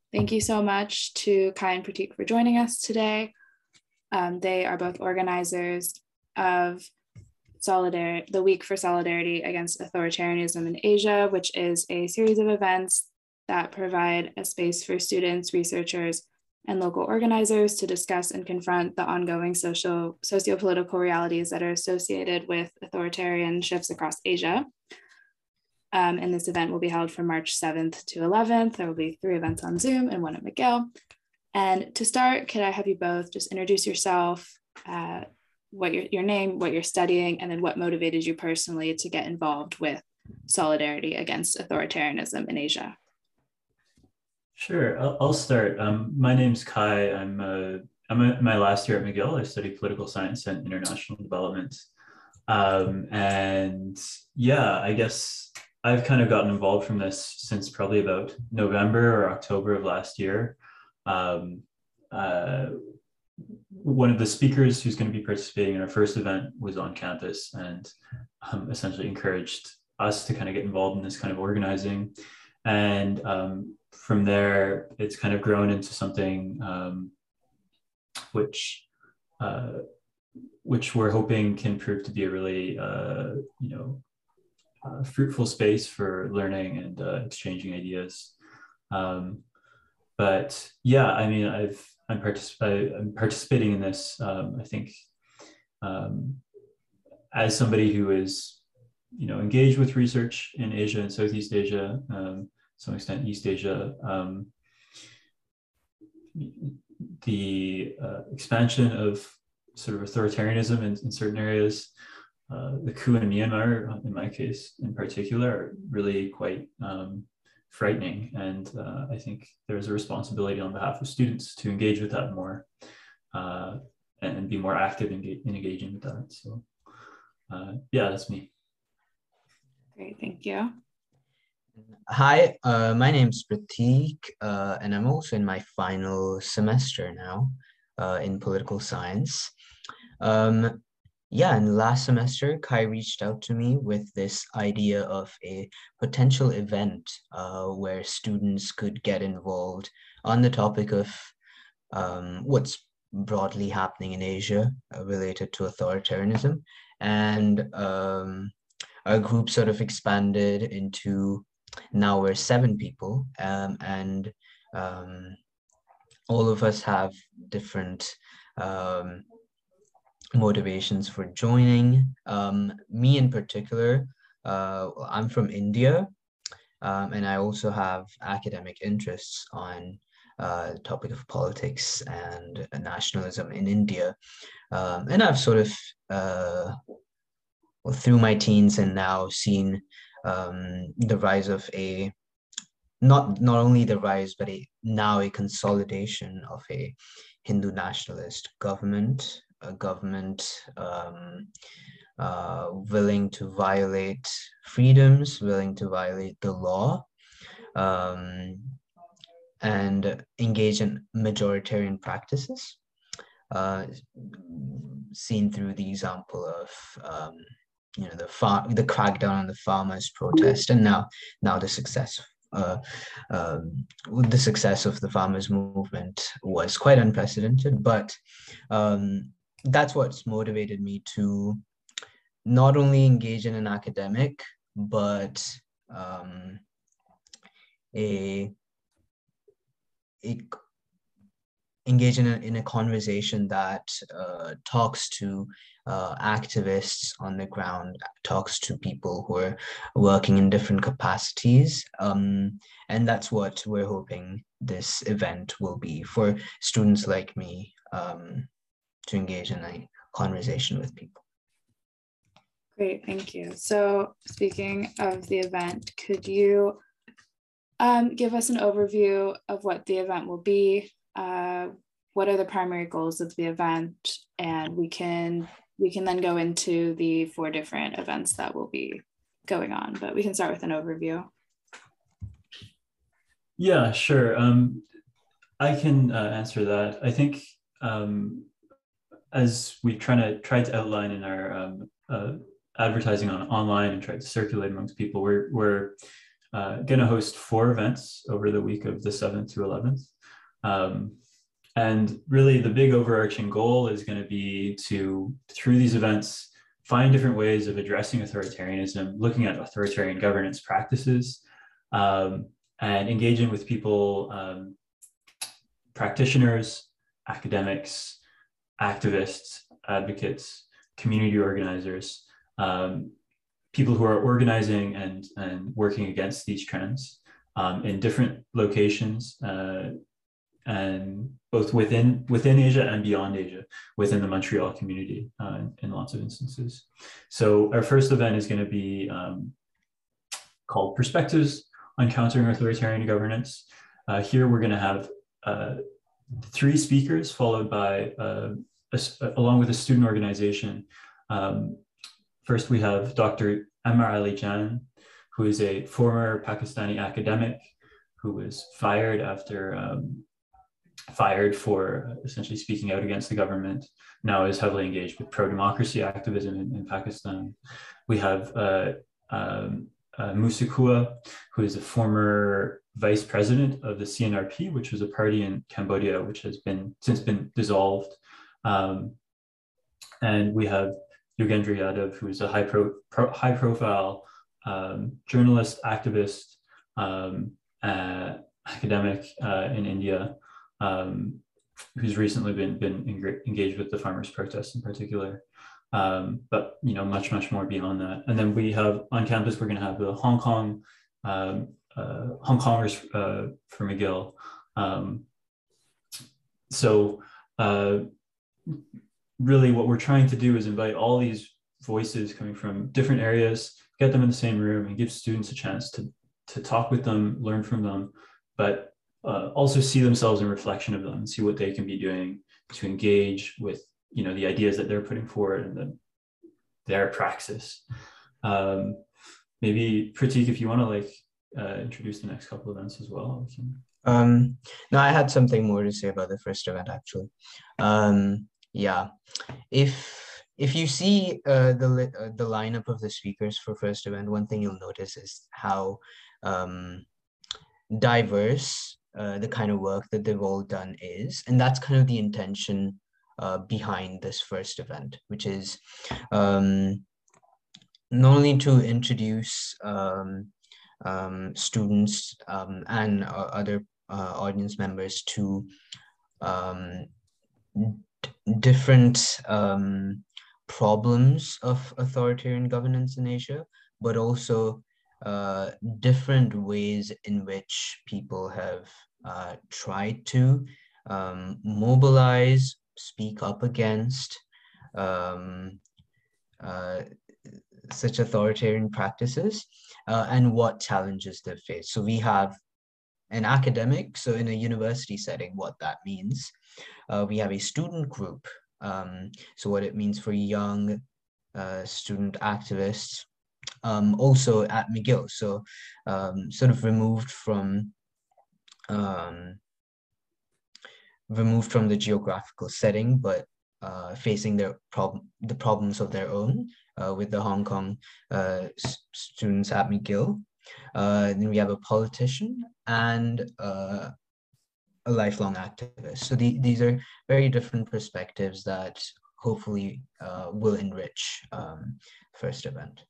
Thank you so much to Kai and Pratik for joining us today. They are both organizers of the Week for Solidarity Against Authoritarianism in Asia, which is a series of events that provide a space for students, researchers, and local organizers to discuss and confront the ongoing socio-political realities that are associated with authoritarian shifts across Asia. And this event will be held from March 7th to 11th. There will be 3 events on Zoom and 1 at McGill. And to start, could I have you both just introduce yourself, what your name, what you're studying, and then what motivated you personally to get involved with solidarity against authoritarianism in Asia? Sure, I'll start. My name's Kai. I'm in my last year at McGill. I study political science and international development. And yeah, I guess I've kind of gotten involved from this since probably about November or October of last year. One of the speakers who's going to be participating in our first event was on campus and essentially encouraged us to kind of get involved in this kind of organizing. And from there, it's kind of grown into something which we're hoping can prove to be a really, fruitful space for learning and exchanging ideas. But yeah, I mean, I'm participating in this. I think as somebody who is, engaged with research in Asia and Southeast Asia, to some extent East Asia, the expansion of sort of authoritarianism in certain areas, the coup in Myanmar, in my case in particular, are really quite frightening. And I think there's a responsibility on behalf of students to engage with that more and be more active in engaging with that. So yeah, that's me. Great, thank you. Hi, my name's Pratik, and I'm also in my final semester now in political science. Yeah, in last semester, Kai reached out to me with this idea of a potential event where students could get involved on the topic of what's broadly happening in Asia related to authoritarianism. And our group sort of expanded into, now we're 7 people, and all of us have different motivations for joining. Me in particular, I'm from India, and I also have academic interests on the topic of politics and nationalism in India. And I've sort of, through my teens and now seen the rise of not only the rise, but now a consolidation of a Hindu nationalist government, a government willing to violate freedoms, willing to violate the law, and engage in majoritarian practices, seen through the example of the crackdown on the farmers' protest, and now the success. The success of the farmers' movement was quite unprecedented, but that's what's motivated me to not only engage in an academic, but engage in a conversation that talks to activists on the ground, talks to people who are working in different capacities. And that's what we're hoping this event will be for students like me, to engage in a conversation with people. Great, thank you. So speaking of the event, could you give us an overview of what the event will be? What are the primary goals of the event? And we can then go into the 4 different events that will be going on, but we can start with an overview. Yeah, sure. I can answer that. I think as we tried to outline in our advertising online and tried to circulate amongst people, we're going to host 4 events over the week of the 7th to 11th. And really the big overarching goal is going to be to, through these events, find different ways of addressing authoritarianism, looking at authoritarian governance practices, and engaging with people, practitioners, academics, activists, advocates, community organizers, people who are organizing and working against these trends in different locations, and both within Asia and beyond Asia, within the Montreal community in lots of instances. So our first event is going to be called Perspectives on Countering Authoritarian Governance. Here we're going to have 3 speakers, followed by, along with a student organization. First, we have Dr. Ammar Ali Jan, who is a former Pakistani academic who was fired for essentially speaking out against the government, now is heavily engaged with pro-democracy activism in Pakistan. We have Musa Kua, who is a former vice president of the CNRP, which was a party in Cambodia, which has since been dissolved. And we have Yogendra Yadav, who is a high-profile journalist, activist, academic in India, who's recently been engaged with the farmers' protests in particular, but much more beyond that. And then we have on campus, we're going to have the Hong Kongers for McGill. So really what we're trying to do is invite all these voices coming from different areas, get them in the same room and give students a chance to talk with them, learn from them, but also see themselves in reflection of them and see what they can be doing to engage with the ideas that they're putting forward and their praxis. Maybe Pratik, if you want to introduce the next couple of events as well. No, I had something more to say about the first event actually. Yeah, if you see the lineup of the speakers for first event, one thing you'll notice is how diverse the kind of work that they've all done is, and that's kind of the intention behind this first event, which is not only to introduce students and other audience members to different problems of authoritarian governance in Asia, but also different ways in which people have tried to mobilize, speak up against such authoritarian practices, and what challenges they face. So we have an academic, so in a university setting, what that means. We have a student group, so what it means for young student activists, also at McGill, so sort of removed from the geographical setting, but facing the problems of their own with the Hong Kong students at McGill. Then we have a politician and a lifelong activist. So these are very different perspectives that hopefully will enrich first event.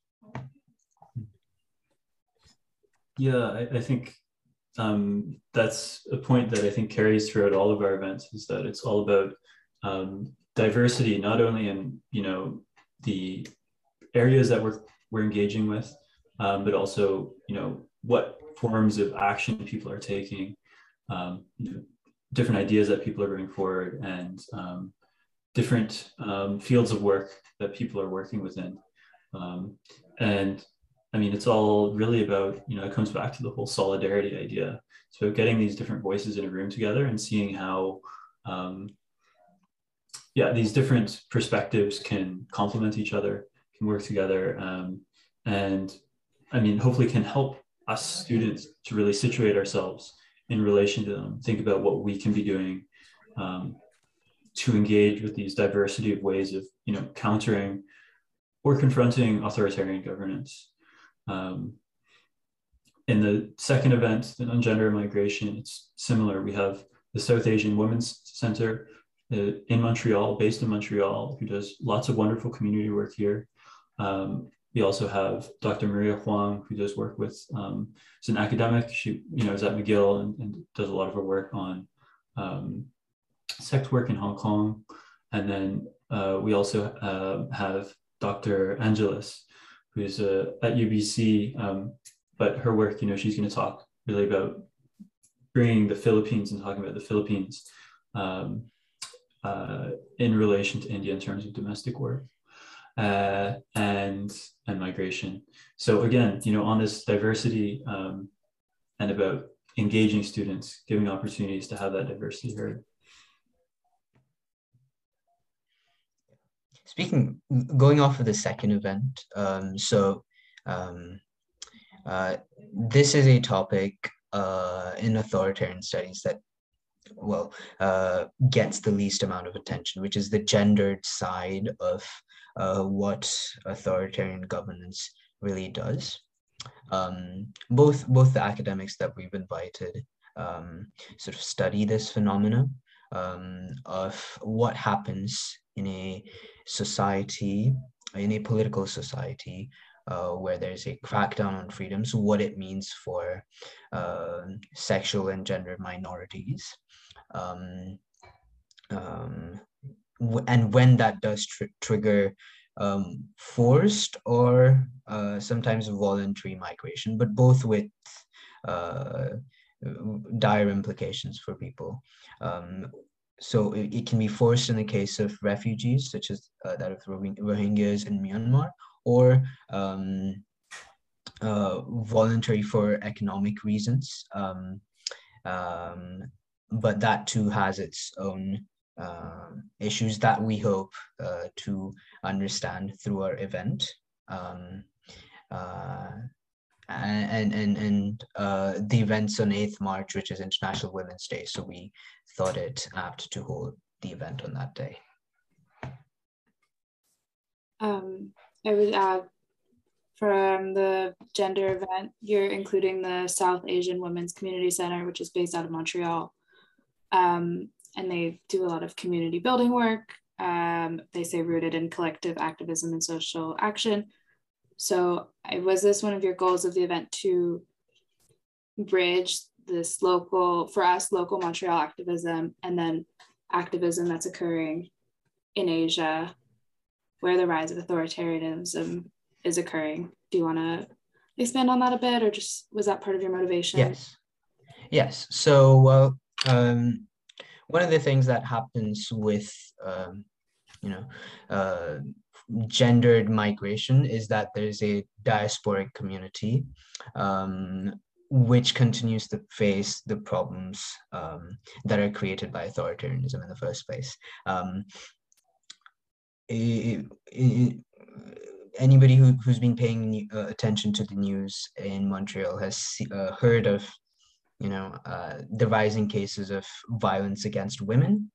Yeah, I think that's a point that I think carries throughout all of our events, is that it's all about diversity, not only in the areas that we're engaging with, but also what forms of action people are taking, different ideas that people are bringing forward, and different fields of work that people are working within. And I mean, it's all really about, it comes back to the whole solidarity idea. It's about getting these different voices in a room together and seeing how, these different perspectives can complement each other, can work together. And I mean, hopefully can help us students to really situate ourselves in relation to them, think about what we can be doing to engage with these diversity of ways of, countering or confronting authoritarian governance. in the second event, on gender and migration, it's similar. We have the South Asian Women's Center in Montreal, based in Montreal, who does lots of wonderful community work here. We also have Dr. Maria Huang, who does work with, is an academic. She, is at McGill and does a lot of her work on sex work in Hong Kong. And then we also have Dr. Angelis, who's at UBC, but her work, she's going to talk really about bringing the Philippines and talking about the Philippines in relation to India in terms of domestic work and migration. So again, on this diversity and about engaging students, giving opportunities to have that diversity heard. Going off of the second event, this is a topic in authoritarian studies that, gets the least amount of attention, which is the gendered side of what authoritarian governance really does. Both the academics that we've invited sort of study this phenomena of what happens in a society, in a political society, where there's a crackdown on freedoms, what it means for sexual and gender minorities. And when that does trigger forced or sometimes voluntary migration, but both with dire implications for people. So it can be forced in the case of refugees, such as that of Rohingyas in Myanmar, or voluntary for economic reasons. But that too has its own issues that we hope to understand through our event. And the event's on 8th March, which is International Women's Day. So we thought it apt to hold the event on that day. I would add, from the gender event, you're including the South Asian Women's Community Center, which is based out of Montreal. And they do a lot of community building work. They say rooted in collective activism and social action. So was this one of your goals of the event, to bridge this local Montreal activism and then activism that's occurring in Asia, where the rise of authoritarianism is occurring? Do you want to expand on that a bit, or just was that part of your motivation? Yes. So, one of the things that happens with, gendered migration is that there's a diasporic community which continues to face the problems that are created by authoritarianism in the first place. Anybody who's been paying attention to the news in Montreal has heard of, the rising cases of violence against women,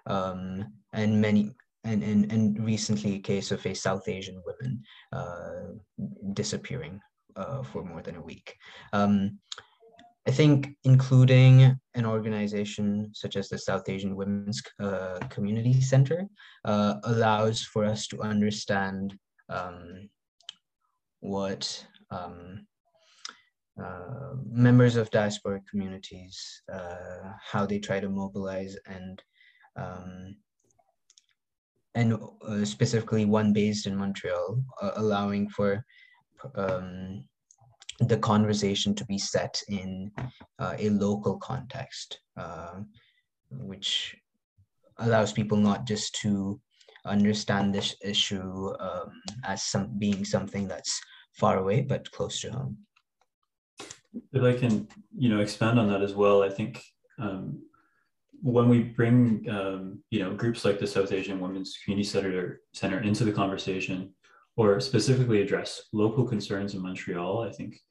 and recently a case of a South Asian woman disappearing for more than a week. I think including an organization such as the South Asian Women's Community Center allows for us to understand what members of diasporic communities, how they try to mobilize, and specifically one based in Montreal, allowing for the conversation to be set in a local context, which allows people not just to understand this issue as being something that's far away, but close to home. If I can, expand on that as well, I think when we bring, groups like the South Asian Women's Community Center into the conversation, or specifically address local concerns in Montreal, I think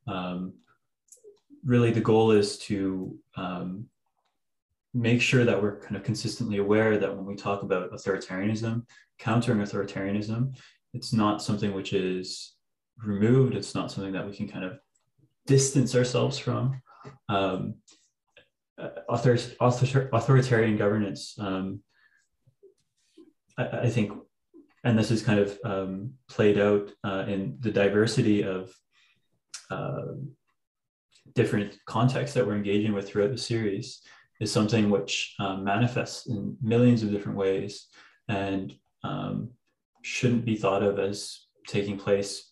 really the goal is to make sure that we're kind of consistently aware that when we talk about authoritarianism, countering authoritarianism, it's not something which is removed. It's not something that we can kind of distance ourselves from. Authoritarian governance, I think, and this is kind of played out in the diversity of different contexts that we're engaging with throughout the series, is something which manifests in millions of different ways and shouldn't be thought of as taking place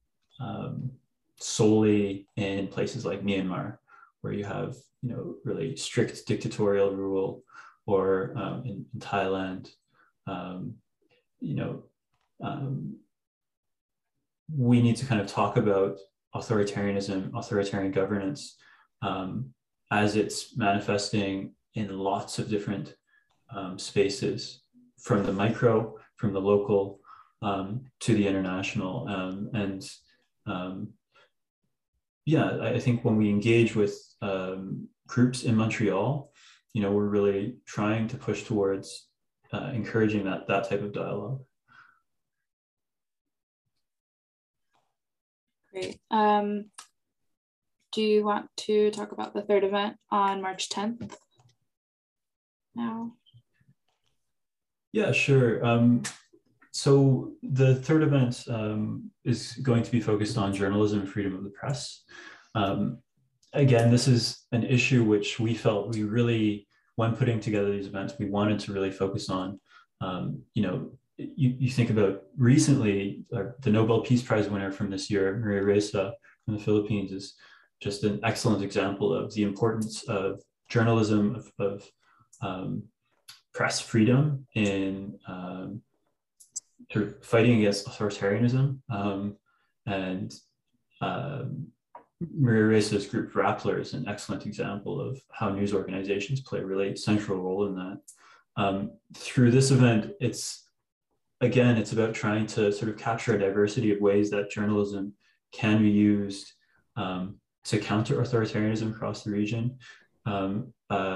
solely in places like Myanmar, where you have, you know, really strict dictatorial rule, or in Thailand, you know, we need to kind of talk about authoritarianism, authoritarian governance, as it's manifesting in lots of different spaces, from the micro, from the local, to the international. Yeah, I think when we engage with groups in Montreal, you know, we're really trying to push towards encouraging that type of dialogue. Great. Do you want to talk about the third event on March 10th now? Yeah, sure. So the third event is going to be focused on journalism and freedom of the press. Again, this is an issue which we felt we really, when putting together these events, we wanted to really focus on. You know, you think about recently, the Nobel Peace Prize winner from this year, Maria Ressa from the Philippines, is just an excellent example of the importance of journalism, of press freedom in fighting against authoritarianism. Maria Ressa's group Rappler is an excellent example of how news organizations play a really central role in that. Through this event, it's about trying to sort of capture a diversity of ways that journalism can be used to counter authoritarianism across the region, from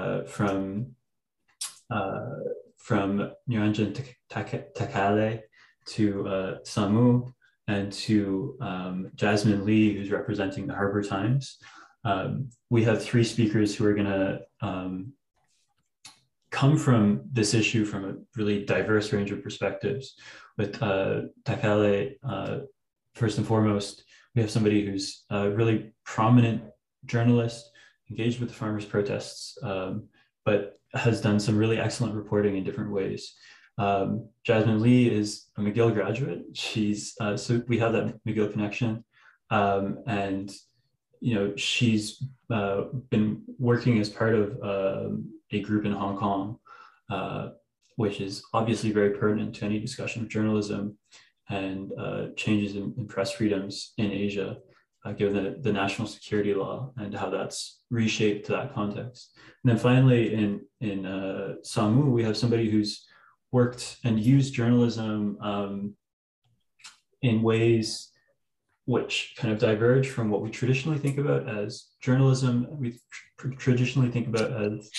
Niranjan Takale to Samu, and to Jasmine Lee, who's representing the Harbour Times. We have three speakers who are going to come from this issue from a really diverse range of perspectives. With Takale, first and foremost, we have somebody who's a really prominent journalist, engaged with the farmers' protests, but has done some really excellent reporting in different ways. Jasmine Lee is a McGill graduate. She's so we have that McGill connection, and you know, she's been working as part of a group in Hong Kong, which is obviously very pertinent to any discussion of journalism and changes in press freedoms in Asia, given the national security law and how that's reshaped that context. And then finally, in Samu, we have somebody who's worked and used journalism in ways which kind of diverge from what we traditionally think about as journalism. We traditionally think about as,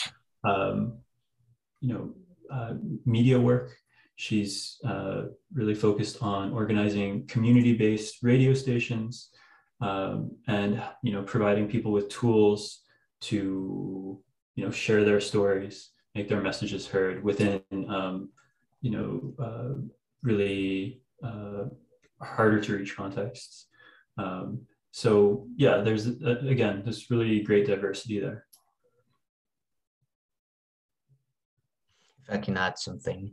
media work. She's really focused on organizing community-based radio stations, and providing people with tools to share their stories, make their messages heard within really harder to reach contexts. So yeah, there's again this really great diversity there. If I can add something,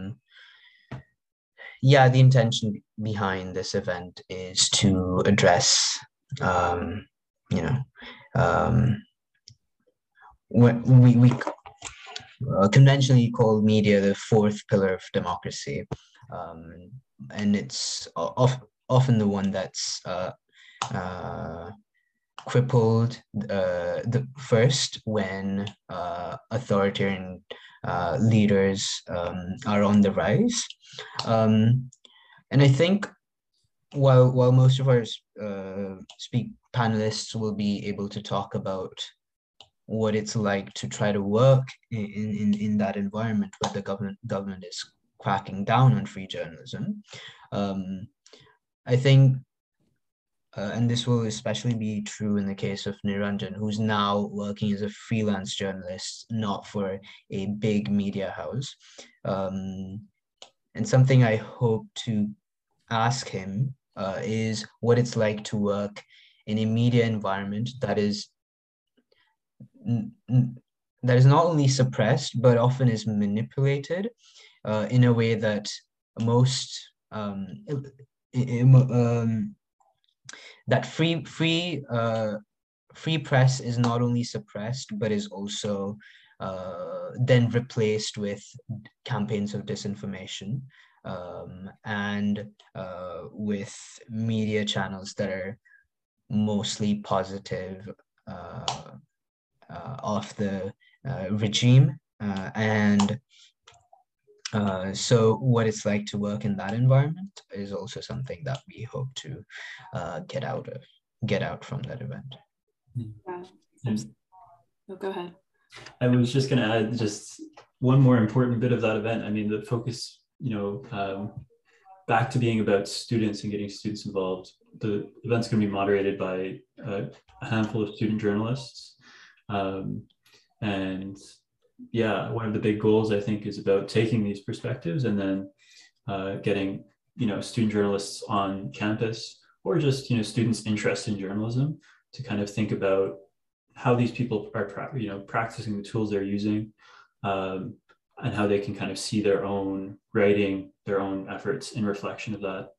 yeah, the intention behind this event is to address, what we conventionally call media the fourth pillar of democracy, and it's often the one that's crippled the first when authoritarian leaders are on the rise. And I think while most of our panelists will be able to talk about what it's like to try to work in that environment where the government is cracking down on free journalism, I think and this will especially be true in the case of Niranjan, who's now working as a freelance journalist, not for a big media house. And something I hope to ask him is what it's like to work in a media environment that is not only suppressed, but often is manipulated in a way that most that free press is not only suppressed, but is also then replaced with campaigns of disinformation and with media channels that are mostly positive of the regime. So what it's like to work in that environment is also something that we hope to get out from that event. Yeah. Oh, go ahead. I was just going to add just one more important bit of that event. I mean, the focus, back to being about students and getting students involved. The event's going to be moderated by a handful of student journalists. And yeah, one of the big goals, I think, is about taking these perspectives and then getting, student journalists on campus, or just, students interested in journalism, to kind of think about how these people are, practicing the tools they're using, and how they can kind of see their own writing, their own efforts in reflection of that.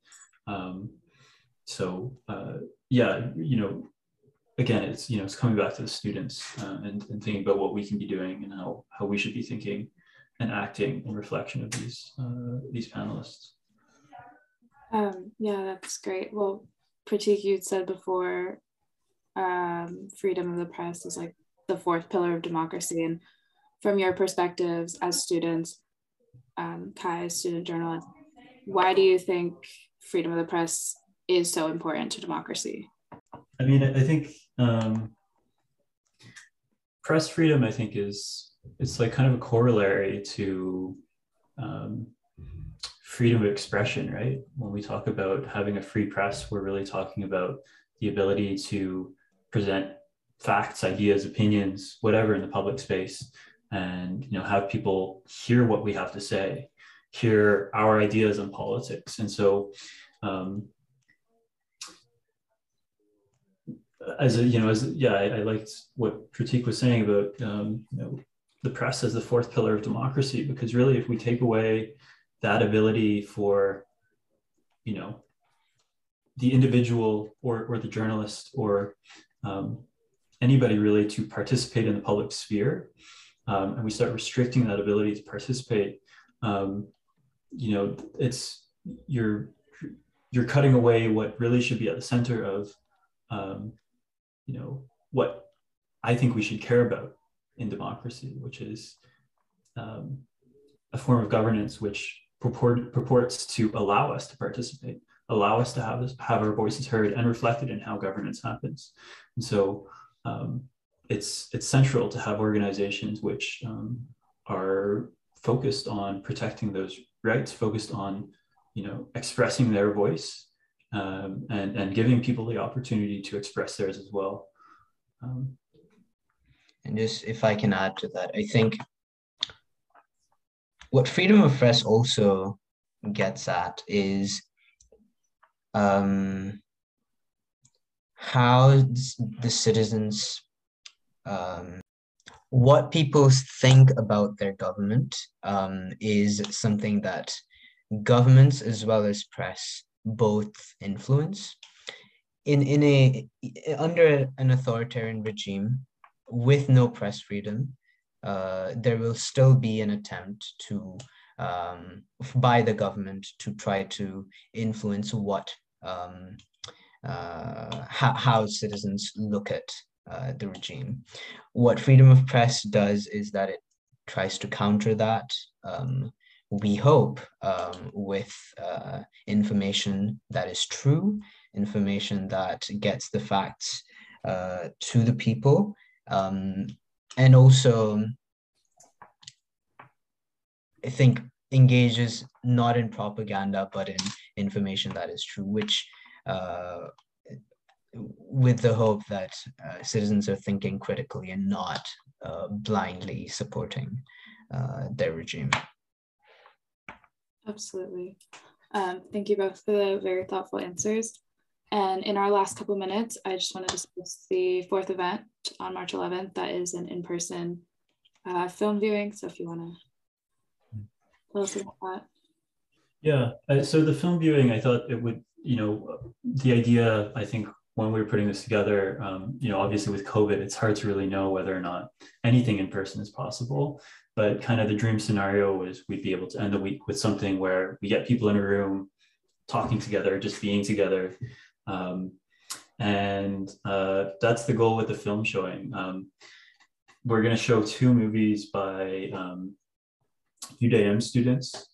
Again, it's coming back to the students and thinking about what we can be doing and how we should be thinking and acting in reflection of these panelists. Yeah, that's great. Well, Pratik, you said before, freedom of the press is like the fourth pillar of democracy. And from your perspectives as students, Kai, as student journalist, why do you think freedom of the press is so important to democracy? I mean, I think press freedom, I think, it's like kind of a corollary to freedom of expression, right? When we talk about having a free press, we're really talking about the ability to present facts, ideas, opinions, whatever in the public space, and have people hear what we have to say, hear our ideas on politics. And so I liked what Pratik was saying about the press as the fourth pillar of democracy, because really, if we take away that ability for the individual or the journalist or anybody really to participate in the public sphere, and we start restricting that ability to participate, it's you're cutting away what really should be at the center of what I think we should care about in democracy, which is a form of governance which purports to allow us to participate, allow us to have our voices heard and reflected in how governance happens. And so it's central to have organizations which are focused on protecting those rights, focused on expressing their voice, and giving people the opportunity to express theirs as well. And just if I can add to that, I think what freedom of press also gets at is how the citizens, what people think about their government is something that governments as well as press both influence. Under an authoritarian regime with no press freedom, there will still be an attempt to by the government to try to influence how citizens look at the regime. What freedom of press does is that it tries to counter that. We hope with information that is true, information that gets the facts to the people, and also I think engages not in propaganda but in information that is true, which with the hope that citizens are thinking critically and not blindly supporting their regime. Absolutely. Thank you both for the very thoughtful answers. And in our last couple minutes, I just want to discuss the fourth event on March 11th. That is an in-person film viewing. So if you want to tell us about that. Yeah, so the film viewing, I thought it would, the idea, I think when we were putting this together, obviously with COVID, it's hard to really know whether or not anything in person is possible. But kind of the dream scenario was we'd be able to end the week with something where we get people in a room talking together, just being together. And that's the goal with the film showing. We're going to show 2 movies by UDM students,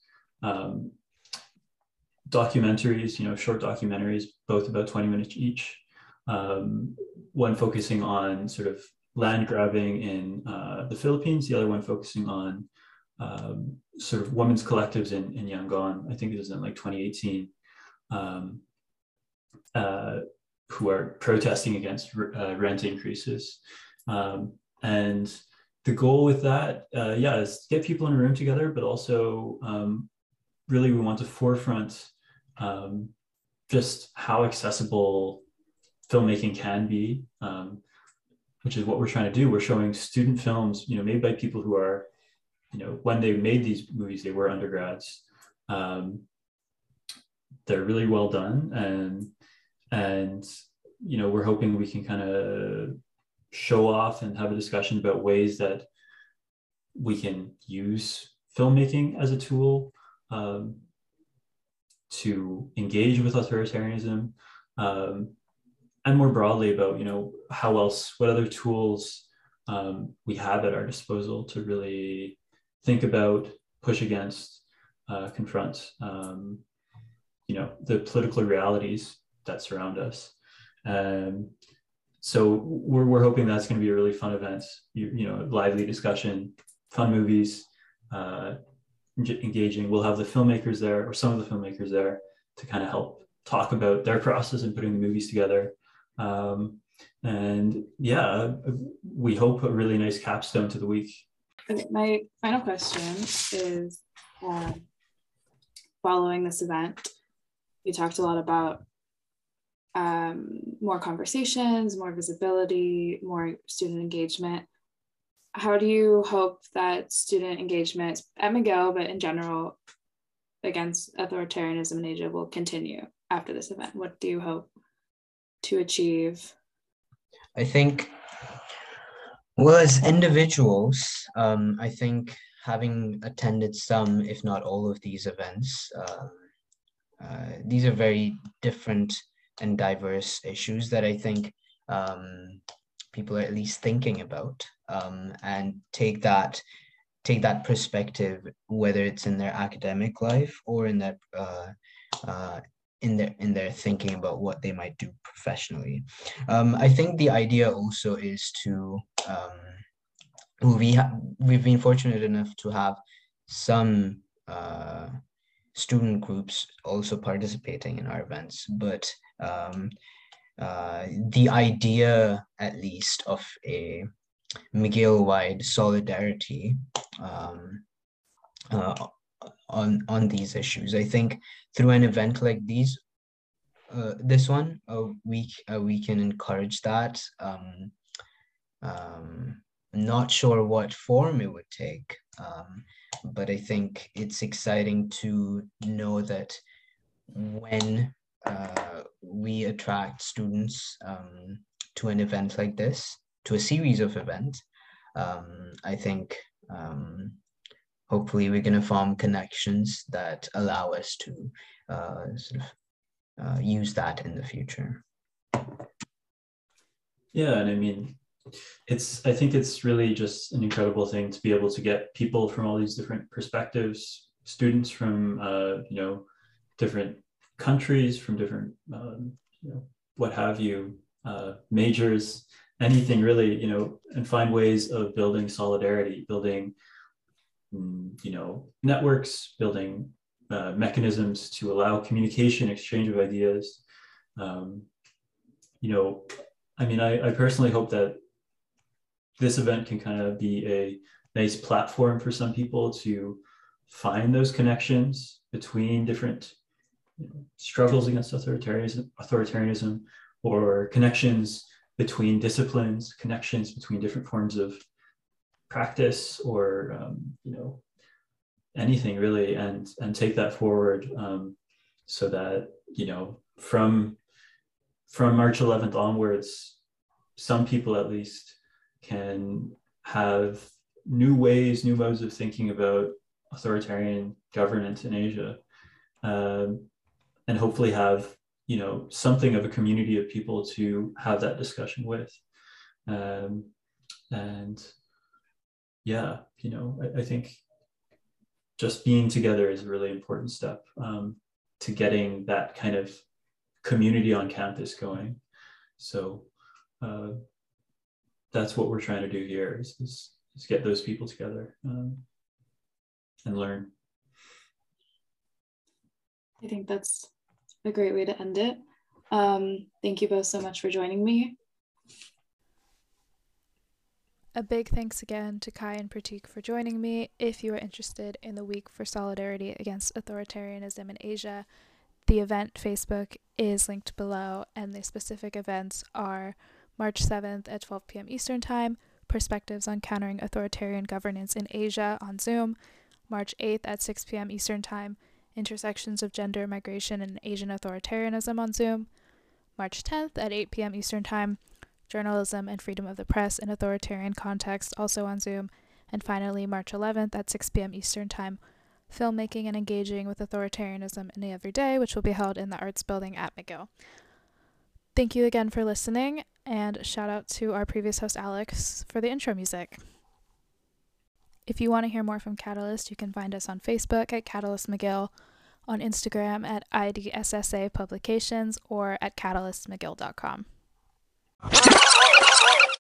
documentaries, short documentaries, both about 20 minutes each. One focusing on sort of land grabbing in the Philippines, the other one focusing on sort of women's collectives in Yangon. I think it was in like 2018. Who are protesting against rent increases. And the goal with that, is to get people in a room together, but also really we want to forefront just how accessible filmmaking can be, which is what we're trying to do. We're showing student films, made by people who are, when they made these movies, they were undergrads. They're really well done, and we're hoping we can kind of show off and have a discussion about ways that we can use filmmaking as a tool to engage with authoritarianism, and more broadly about what other tools we have at our disposal to really think about, push against, confront the political realities that surround us. So we're hoping that's going to be a really fun event, lively discussion, fun movies, engaging. We'll have the filmmakers there, or some of the filmmakers there, to kind of help talk about their process in putting the movies together. And yeah, we hope a really nice capstone to the week. Okay, my final question is, following this event, we talked a lot about more conversations, more visibility, more student engagement. How do you hope that student engagement at McGill, but in general, against authoritarianism in Asia will continue after this event? What do you hope to achieve? I think, well, as individuals, I think having attended some, if not all of these events, these are very different and diverse issues that I think people are at least thinking about, and take that perspective, whether it's in their academic life or in their in their thinking about what they might do professionally. I think the idea also is to we've been fortunate enough to have some student groups also participating in our events, but the idea, at least, of a McGill-wide solidarity on these issues, I think through an event like this one, we can encourage that. Not sure what form it would take, but I think it's exciting to know that when we attract students to an event like this, to a series of events, I think hopefully we're going to form connections that allow us to use that in the future. Yeah, and I mean, I think it's really just an incredible thing to be able to get people from all these different perspectives, students from different countries, from different what have you, majors, anything really, and find ways of building solidarity, building networks, building mechanisms to allow communication, exchange of ideas. I mean, I personally hope that this event can kind of be a nice platform for some people to find those connections between different struggles against authoritarianism, or connections between disciplines, connections between different forms of practice, or anything really, and take that forward, so that from March 11th onwards, some people at least can have new modes of thinking about authoritarian governance in Asia, and hopefully have something of a community of people to have that discussion with, and yeah, I think just being together is a really important step, to getting that kind of community on campus going. So that's what we're trying to do here, is get those people together, and learn. I think that's a great way to end it. Thank you both so much for joining me. A big thanks again to Kai and Pratik for joining me. If you are interested in the Week for Solidarity Against Authoritarianism in Asia, the event Facebook is linked below, and the specific events are March 7th at 12 p.m. Eastern Time, Perspectives on Countering Authoritarian Governance in Asia on Zoom, March 8th at 6 p.m. Eastern Time, Intersections of Gender, Migration, and Asian Authoritarianism on Zoom, March 10th at 8 p.m. Eastern Time, Journalism and Freedom of the Press in Authoritarian Context, also on Zoom, and finally March 11th at 6 p.m. Eastern Time, Filmmaking and Engaging with Authoritarianism in the Everyday, which will be held in the Arts Building at McGill. Thank you again for listening, and shout out to our previous host Alex for the intro music. If you want to hear more from Catalyst, you can find us on Facebook at Catalyst McGill, on Instagram at IDSSA Publications, or at catalystmcgill.com.